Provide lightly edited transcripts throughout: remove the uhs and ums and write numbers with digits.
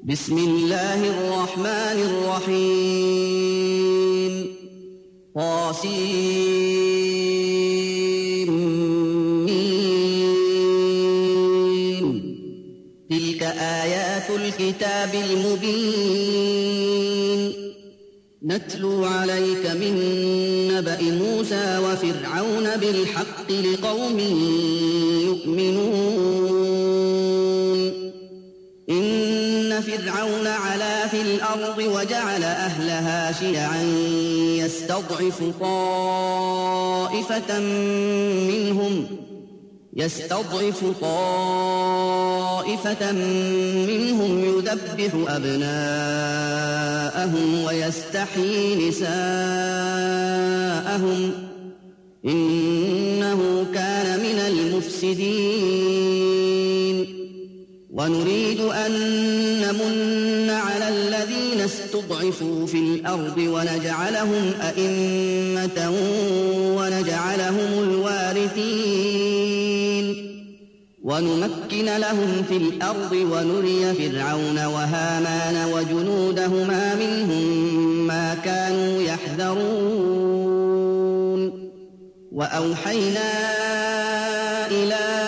بسم الله الرحمن الرحيم طاسيم تلك آيات الكتاب المبين نتلو عليك من نبأ موسى وفرعون بالحق لقوم يؤمنون إن فرعون علا في الأرض وجعل أهلها شيعا يستضعف طائفة منهم يذبح أبناءهم ويستحيي نساءهم إنه كان من المفسدين ونريد أن نمن على الذين استضعفوا في الأرض ونجعلهم أئمة ونجعلهم الوارثين ونمكن لهم في الأرض ونري فرعون وهامان وجنودهما منهم ما كانوا يحذرون وأوحينا إلى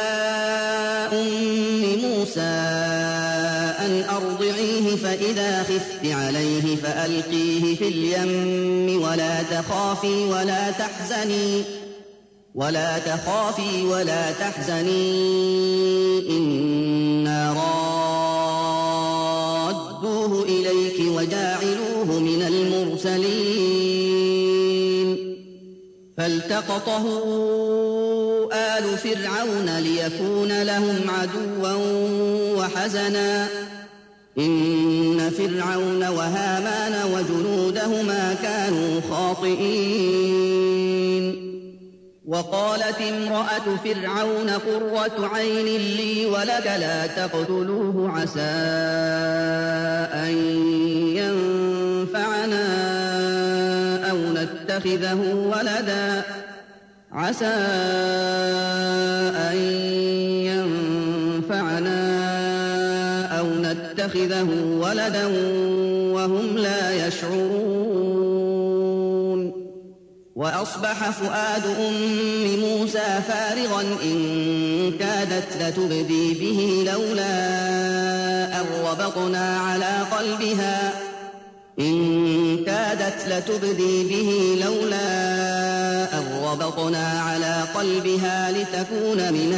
أن أرضعيه فإذا خفت عليه فألقيه في اليم ولا تخافي ولا تحزني إنا رادوه إليك وجاعلوه من المرسلين فالتقطه آل فرعون ليكون لهم عدوا وحزنا إن فرعون وهامان وجنودهما كانوا خاطئين وقالت امرأة فرعون قرة عين لي ولك لا تقتلوه عسى أن ينفعنا أو نتخذه ولدا وهم لا يشعرون وأصبح فؤاد أم موسى فارغا إن كادت لتبدي به لولا أن ربطنا على قلبها لتكون من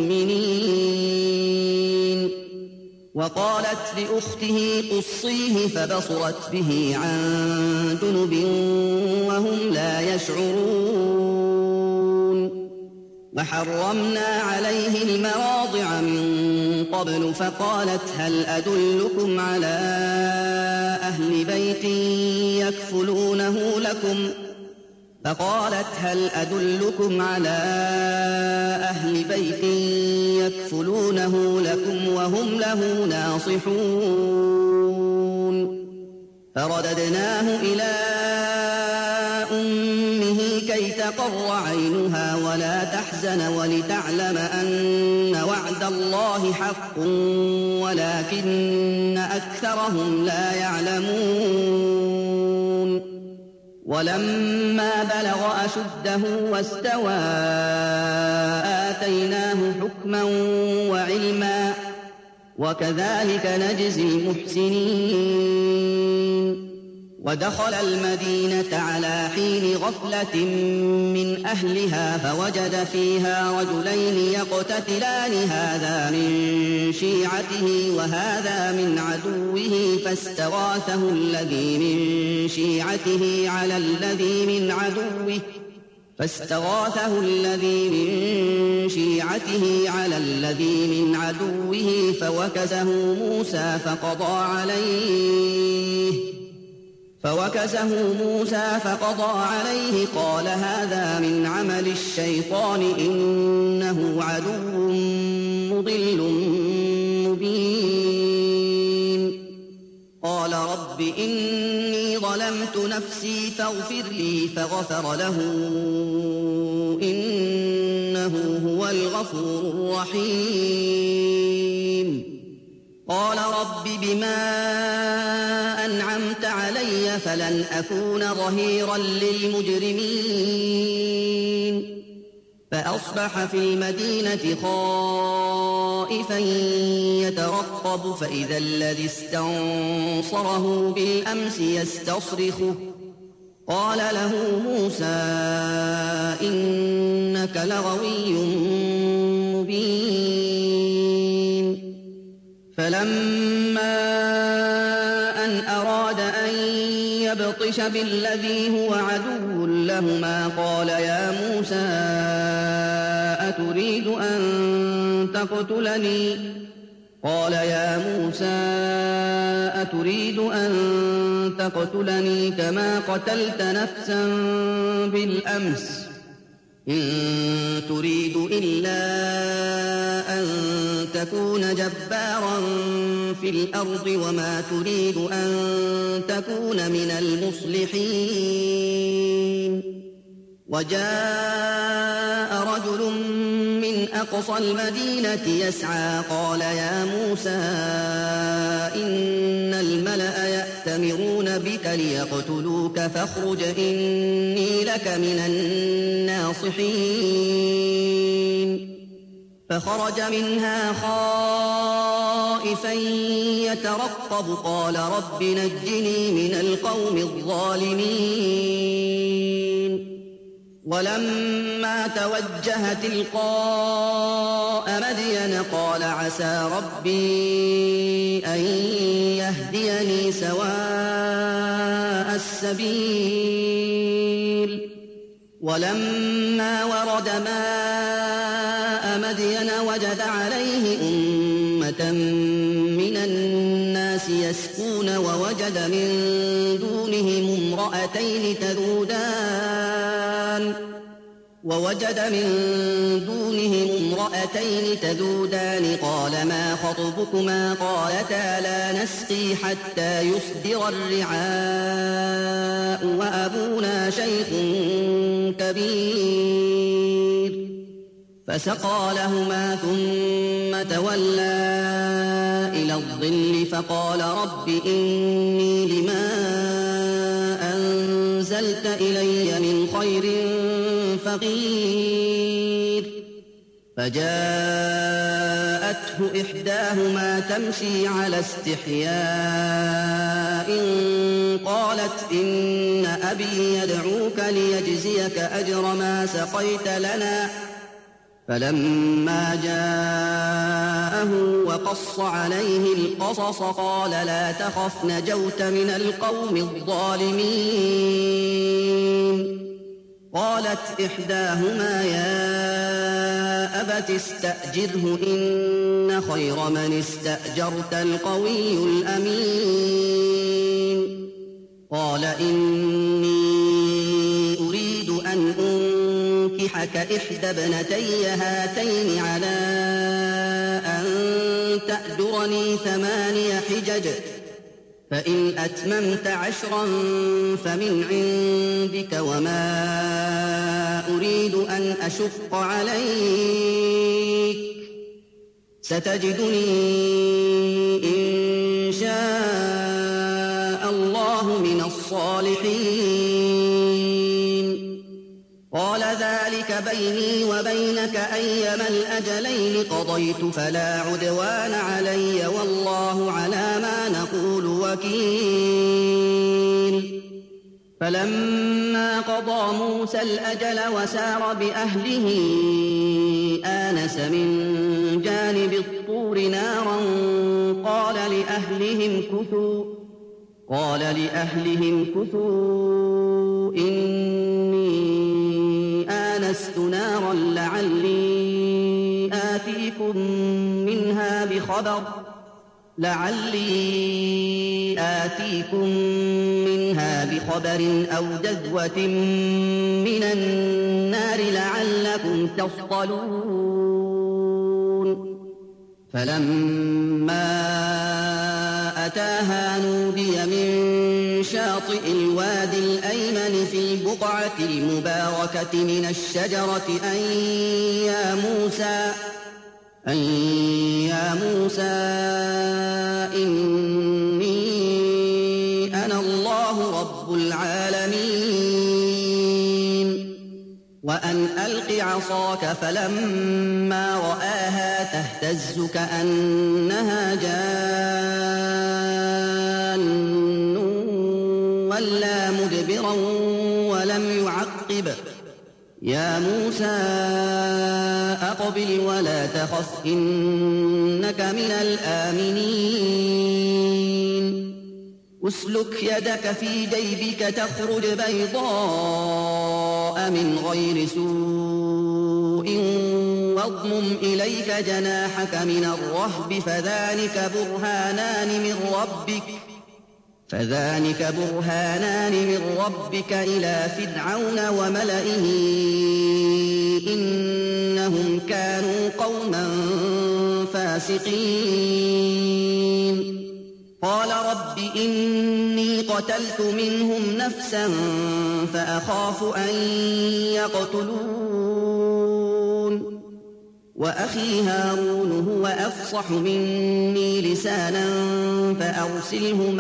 المؤمنين وقالت لأخته قصيه فبصرت به عن جنب وهم لا يشعرون وحرمنا عليه المراضع من قبل فقالت هل أدلكم على أهل بيت يكفلونه لكم وهم له ناصحون فرددناه إلى أمه كي تقر عينها ولا تحزن ولتعلم أن وعد الله حق ولكن أكثرهم لا يعلمون ولما بلغ أشده واستوى آتيناه حكما وعلما وكذلك نجزي المحسنين ودخل المدينة على حين غفلة من أهلها فوجد فيها رجلين يقتتلان هذا من شيعته وهذا من عدوه فاستغاثه الذي من شيعته فوكزه موسى فقضى عليه قال هذا من عمل الشيطان إنه عدو مضل مبين قال رب إني ظلمت نفسي فاغفر لي فغفر له إنه هو الغفور الرحيم قال رب بما أنعمت علي فلن أكون ظهيرا للمجرمين فأصبح في المدينة خائفا يترقب فإذا الذي استنصره بالأمس يستصرخه قال له موسى إنك لغوي مبين فلما أن أراد أن يبطش بالذي هو عدو لهما قال يا موسى أتريد أن تقتلني قال يا موسى أتريد أن تقتلني كما قتلت نفسا بالأمس إن تريد إلا أن تكون جبارا في الأرض وما تريد أن تكون من المصلحين وجاء رجل من أقصى المدينة يسعى قال يا موسى إن الملأ يأتمرون بك ليقتلوك فاخرج إني لك من الناصحين فخرج منها خائفا يترقب قال رب نجني من القوم الظالمين ولما توجه تلقاء مدين قال عسى ربي أن يهديني سواء السبيل ولما ورد ماء مدين وجد عليه أمة من الناس يسقون ووجد من دونهم امرأتين تذودان قال ما خطبكما قالتا لا نسقي حتى يصدر الرعاء وأبونا شيخ كبير فسقى لهما ثم تولى إلى الظل فقال رب إني لما أنزلت إلي من خير فقير فجاءته إحداهما تمشي على استحياء قالت إن أبي يدعوك ليجزيك أجر ما سقيت لنا فلما جاءه وقص عليه القصص قال لا تخف نجوت من القوم الظالمين قالت إحداهما يا أبت استأجره إن خير من استأجرت القوي الأمين قال إني أريد أن أنكحك إحدى ابنتي هاتين على أن تأجرني 8 حجج فإن أتممت 10 فمن عندك وما أريد أن أشق عليك ستجدني إن شاء الله من الصالحين قال ذلك بيني وبينك أيما الأجلين قضيت فلا عدوان علي والله على ما نقول وكيل فلما قضى موسى الأجل وسار بأهله آنس من جانب الطور نارا قال لأهلهم كثوا إني آنست نارا لعلي آتيكم منها بخبر أو جذوة من النار لعلكم تصطلون فلما أتاها نودي من شاطئ الوادي الأيمن في البقعة المباركة من الشجرة أن يا موسى إني أنا الله رب العالمين وأن ألق عصاك فلما رآها تهتز كأنها جان ولا مدبرا ولم يعقب يا موسى أقبل ولا تخف إنك من الآمنين أسلك يدك في جيبك تخرج بيضاء من غير سوء واضمم إليك جناحك من الرهب فذلك برهانان من ربك إلى فرعون وملئه إنهم كانوا قوما فاسقين قال رب إني قتلت منهم نفسا فأخاف أن يقتلون وأخي هارون هو أفصح مني لسانا فأرسله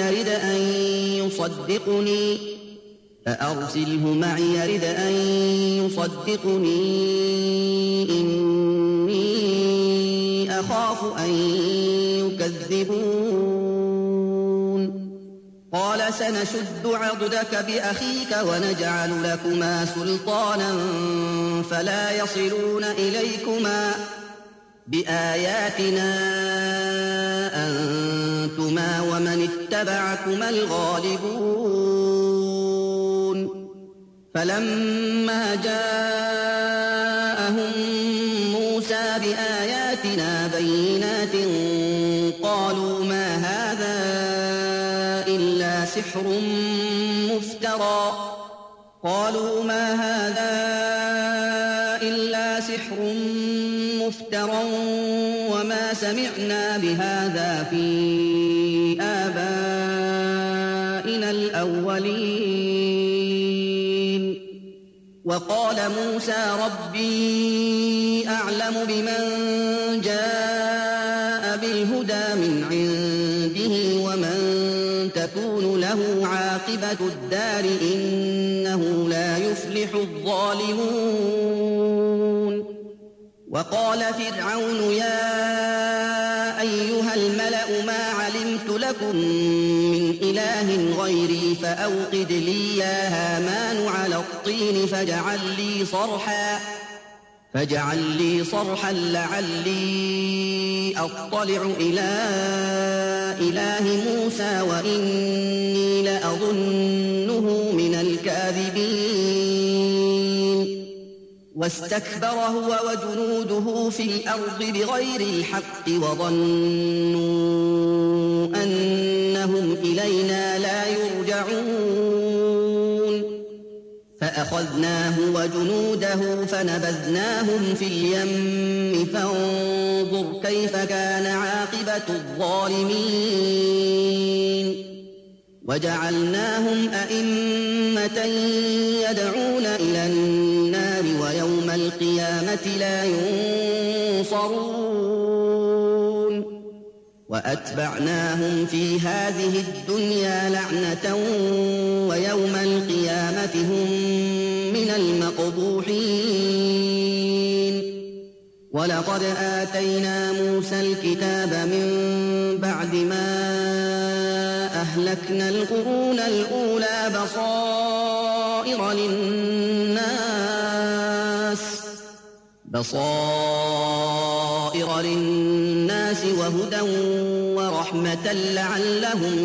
معي يرد أن يصدقني إني أخاف أن يكذبون قال سنشد عضدك بأخيك ونجعل لكما سلطانا فلا يصلون إليكما بآياتنا أنتما ومن اتبعكما الغالبون فلما جاءهم موسى بآياتنا بينات قالوا ما هذا إلا سحر مفترى وما سمعنا بهذا في آبائنا الأولين وقال موسى ربي أعلم بمن جاء بالهدى من عنده ومن تكون له عاقبة الدار إنه لا يفلح الظالمون وقال فرعون يا أيها الملأ ما علمت لكم من إله غيري فأوقد لي يا هامان على الطين فاجعل لي صرحا لعلي أطلع إلى إله موسى وإني لأظنه من الكاذبين واستكبر هو وجنوده في الأرض بغير الحق وظنوا أنهم إلينا لا يرجعون فأخذناه وجنوده فنبذناهم في اليم فانظر كيف كان عاقبة الظالمين وجعلناهم أئمة يدعون إلى النار ويوم القيامة لا ينصرون وأتبعناهم في هذه الدنيا لعنة ويوم القيامة هم من المقبوحين ولقد آتينا موسى الكتاب من بعد ما أهلكنا القرون الأولى بصائر للناس وهدى ورحمة لعلهم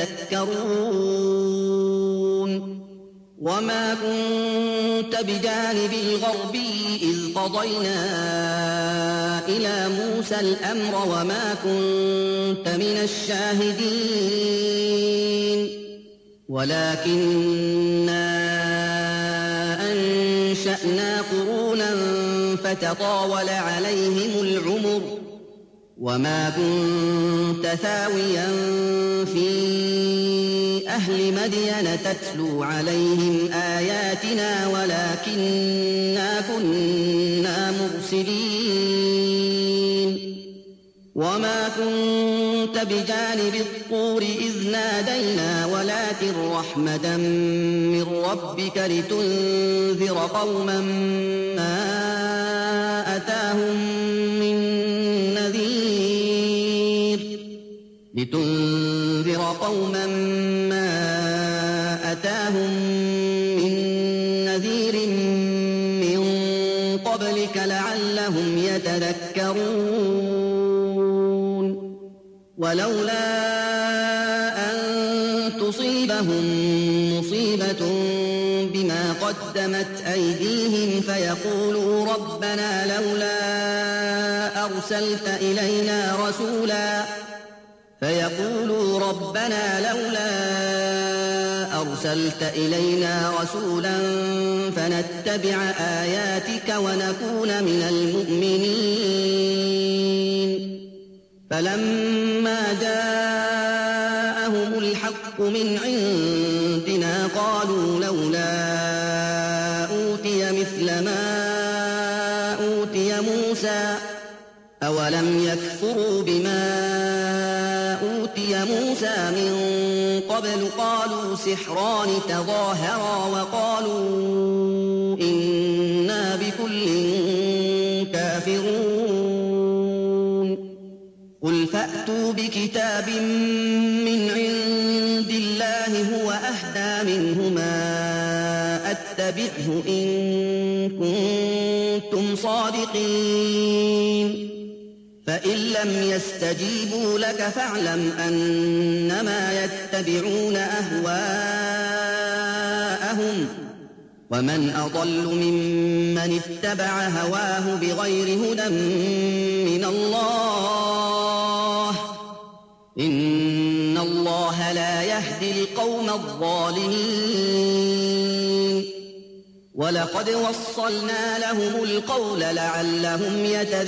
يتذكرون وما كنت بجانب الغربي إذ قضينا إلى موسى الأمر وما كنت من الشاهدين ولكننا أنشأنا قرونا فتطاول عليهم العمر وما كنت ثاويا في أهل مدين تتلو عليهم آياتنا ولكننا كنا مرسلين وما كنت بجانب الطور إذ نادينا ولكن رحمة من ربك لتنذر قوما ما أتاهم من نذير من قبلك لعلهم يتذكرون ولولا أن تصيبهم مصيبة بما قدمت أيديهم فيقولوا ربنا لولا أرسلت إلينا رسولا فنتبع آياتك ونكون من المؤمنين فلما جاءهم الحق من عندنا قالوا لولا أوتي مثل ما أوتي موسى أولم يكفروا بما أوتي موسى من قبل قالوا سحران تظاهرا وقالوا إنا بكل كافرون قل فأتوا بكتاب من عند الله هو أهدى منهما أتبعه إن كنتم صادقين فإن لم يستجيبوا لك فاعلم أنما يتبعون أهواءهم ومن أضل ممن اتبع هواه بغير هدى من الله إن الله لا يهدي القوم الظالمين ولقد وصلنا لهم القول لعلهم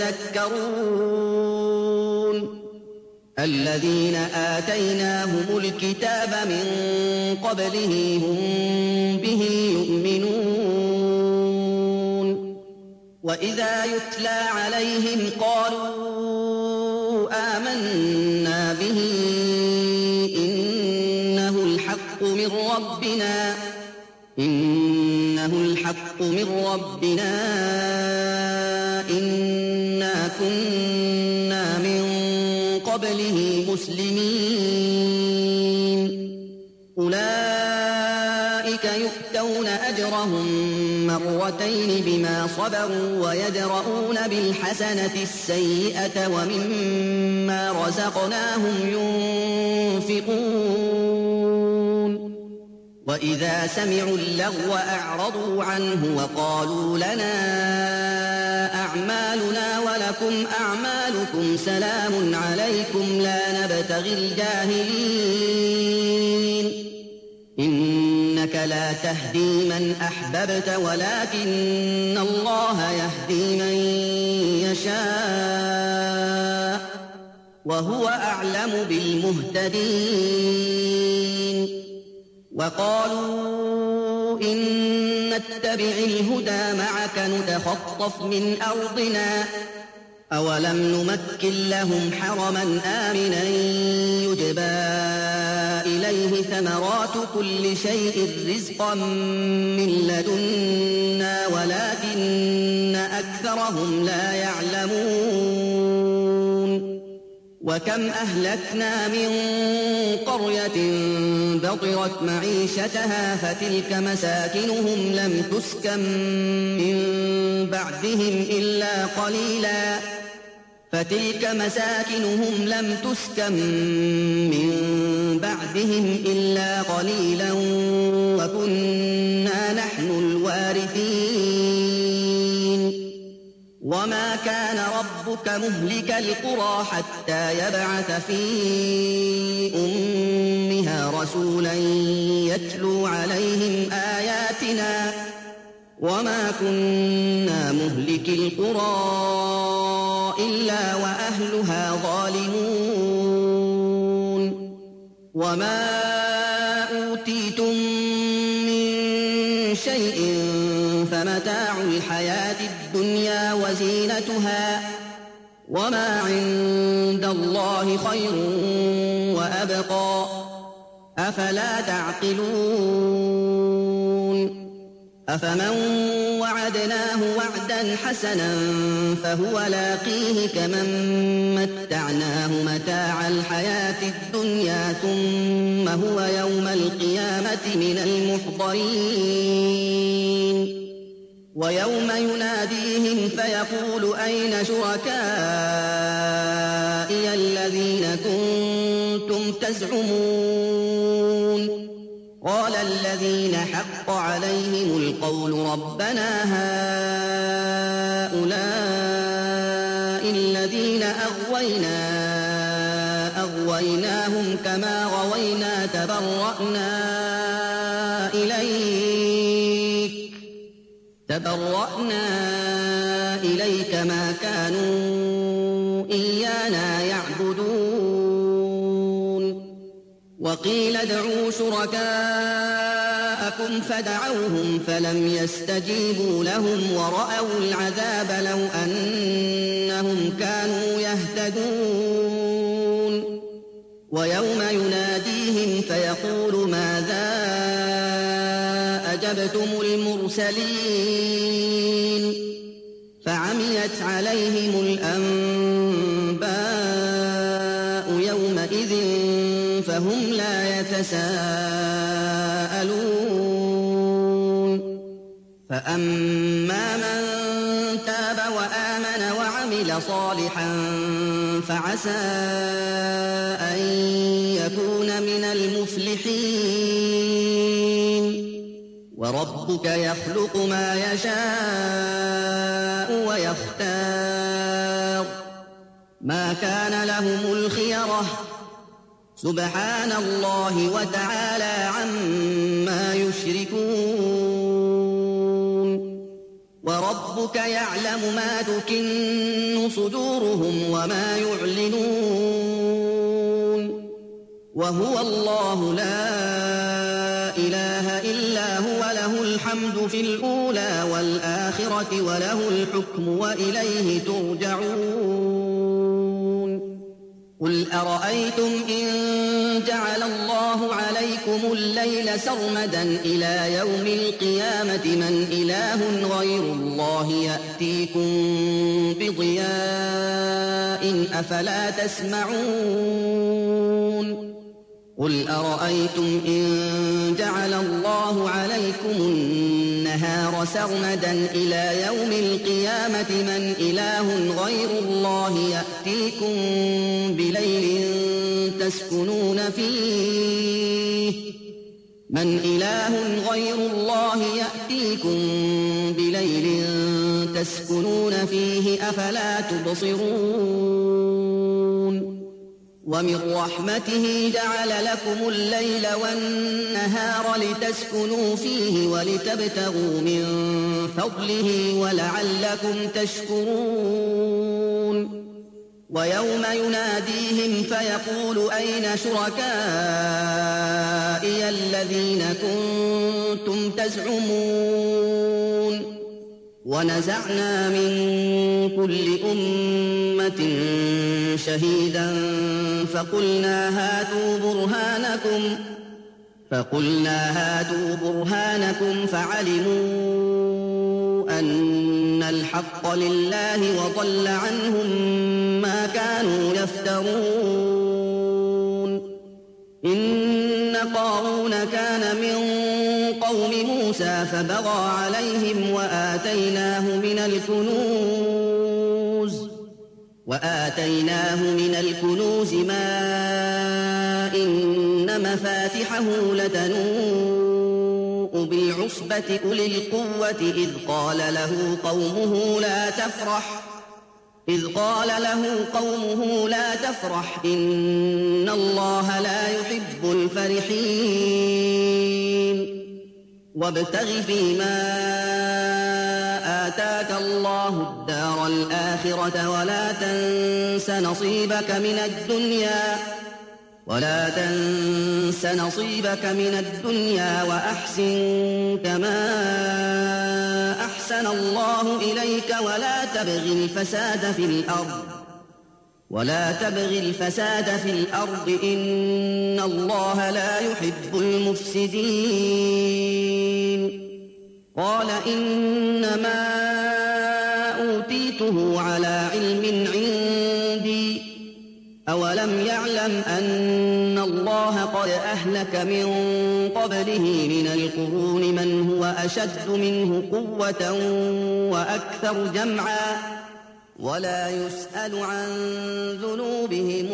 يتذكرون الذين آتيناهم الكتاب من قبله هم به يؤمنون وإذا يتلى عليهم قالوا آمنا به إنه الحق من ربنا إنا كنا من قبله مسلمين أولئك يؤتون أجرهم مرتين بما صبروا ويدرؤون بالحسنة السيئة ومما رزقناهم ينفقون وإذا سمعوا اللغو أعرضوا عنه وقالوا لنا أعمالنا ولكم أعمالكم سلام عليكم لا نبتغي الجاهلين إنك لا تهدي من أحببت ولكن الله يهدي من يشاء وهو أعلم بالمهتدين وقالوا إن نتبع الهدى معك نتخطف من أرضنا أولم نمكن لهم حرما آمنا يجبى إليه ثمرات كل شيء رزقا من لدنا ولكن أكثرهم لا يعلمون وكم أهلكنا من قرية بطرت معيشتها فتلك مساكنهم لم تسكن من بعدهم إلا قليلا وكنا نحن الوارثين وما كان ربك مهلك القرى حتى يبعث في أمها رسولا يتلو عليهم آياتنا وما كنا مهلك القرى إلا وأهلها ظالمون وما أوتيتم من شيء فمتاع الحياة الدنيا وما عند الله خير وأبقى أفلا تعقلون أفمن وعدناه وعدا حسنا فهو لاقيه كمن متعناه متاع الحياة الدنيا ثم هو يوم القيامة من المحضرين ويوم يناديهم فيقول أين شركائي الذين كنتم تزعمون قال الذين حق عليهم القول ربنا هؤلاء الذين أغويناهم كما غوينا تبرأنا إليك ما كانوا إيانا يعبدون وقيل ادعوا شركاءكم فدعوهم فلم يستجيبوا لهم ورأوا العذاب لو أنهم كانوا يهتدون ويوم يناديهم فيقول ماذا أجبتم المرسلين فعميت عليهم الأنباء يومئذ فهم لا يتساءلون فأما من تاب وآمن وعمل صالحا فعسى أن يكون من المفلحين وربك يخلق ما يشاء ويختار ما كان لهم الخيرة سبحان الله وتعالى عما يشركون وربك يعلم ما تكن صدورهم وما يعلنون وهو الله لا إله إلا هو له الحمد في الأولى والآخرة وله الحكم وإليه ترجعون قل أرأيتم إن جعل الله عليكم الليل سرمدا إلى يوم القيامة من إله غير الله يأتيكم بضياء أفلا تسمعون قل أرأيتم إن جعل الله عليكم النهار سرمدا إلى يوم القيامة من إله غير الله يأتيكم بليل تسكنون فيه من إله غير الله يأتيكم بليل تسكنون فيه أفلا تبصرون ومن رحمته جعل لكم الليل والنهار لتسكنوا فيه ولتبتغوا من فضله ولعلكم تشكرون ويوم يناديهم فيقول أين شركائي الذين كنتم تزعمون ونزعنا من كل أمة شهيدا فقلنا هاتوا برهانكم فعلموا أن الحق لله وضل عنهم ما كانوا يفترون إن قارون كان من قوم موسى فبغى عليهم وآتيناه من الكنوز ما إن مفاتحه لتنوء بالعصبة أولي القوة إذ قال له قومه لا تفرح إن الله لا يحب الفرحين وابتغ فيما آتاك الله الدار الآخرة ولا تنس نصيبك من الدنيا وأحسن كما أحسن الله إليك ولا تبغ الفساد في الأرض ولا تبغ الفساد في الأرض إن الله لا يحب المفسدين قال إنما أوتيته على علم عندي أولم يعلم أن الله قد أهلك من قبله من القرون من هو أشد منه قوة وأكثر جمعا ولا يسأل عن ذنوبهم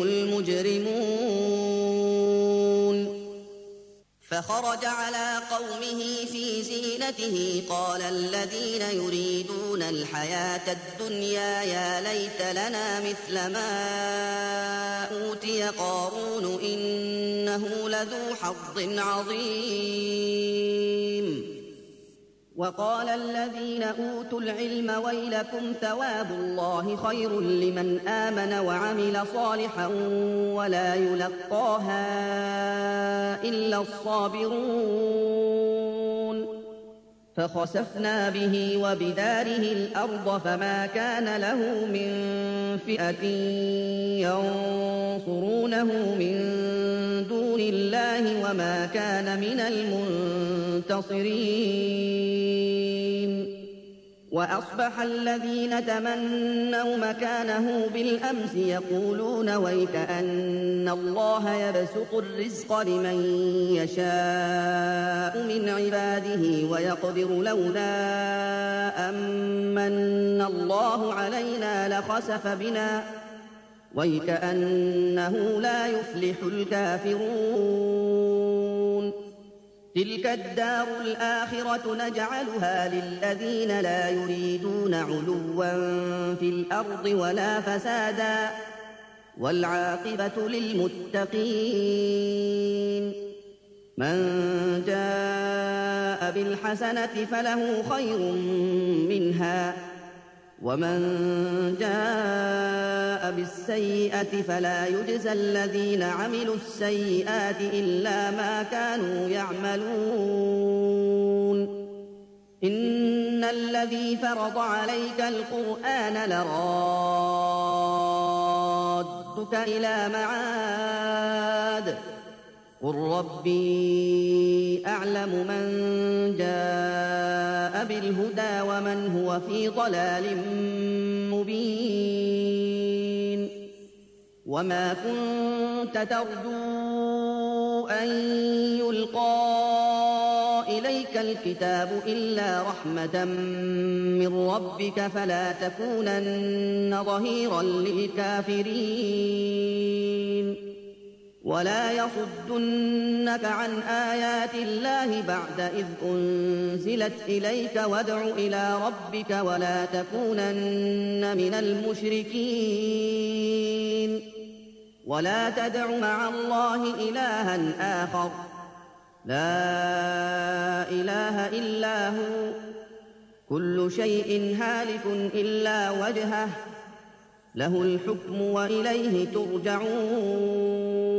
المجرمون فخرج على قومه في زينته قال الذين يريدون الحياة الدنيا يا ليت لنا مثل ما أوتي قارون إنه لذو حظ عظيم وقال الذين أوتوا العلم ويلكم ثواب الله خير لمن آمن وعمل صالحا ولا يلقاها إلا الصابرون فخسفنا به وبداره الأرض فما كان له من فئة ينصرونه من دون الله وما كان من المنتصرين وأصبح الذين تمنوا مكانه بالأمس يقولون ويكأن الله يبسط الرزق لمن يشاء من عباده ويقدر لولا أمن الله علينا لخسف بنا ويكأنه لا يفلح الكافرون تلك الدار الآخرة نجعلها للذين لا يريدون علوا في الأرض ولا فسادا والعاقبة للمتقين من جاء بالحسنة فله خير منها ومن جاء بالسيئة فلا يجزى الذين عملوا السيئات إلا ما كانوا يعملون إن الذي فرض عليك القرآن لرادك إلى معاد قل ربي أعلم من جاء بالهدى ومن هو في ضلال مبين وما كنت ترجو أن يلقى إليك الكتاب إلا رحمة من ربك فلا تكونن ظهيرا للكافرين ولا يصدنك عن آيات الله بعد إذ أنزلت إليك وادع إلى ربك ولا تكونن من المشركين ولا تدع مع الله إلها آخر لا إله إلا هو كل شيء هالك إلا وجهه له الحكم وإليه ترجعون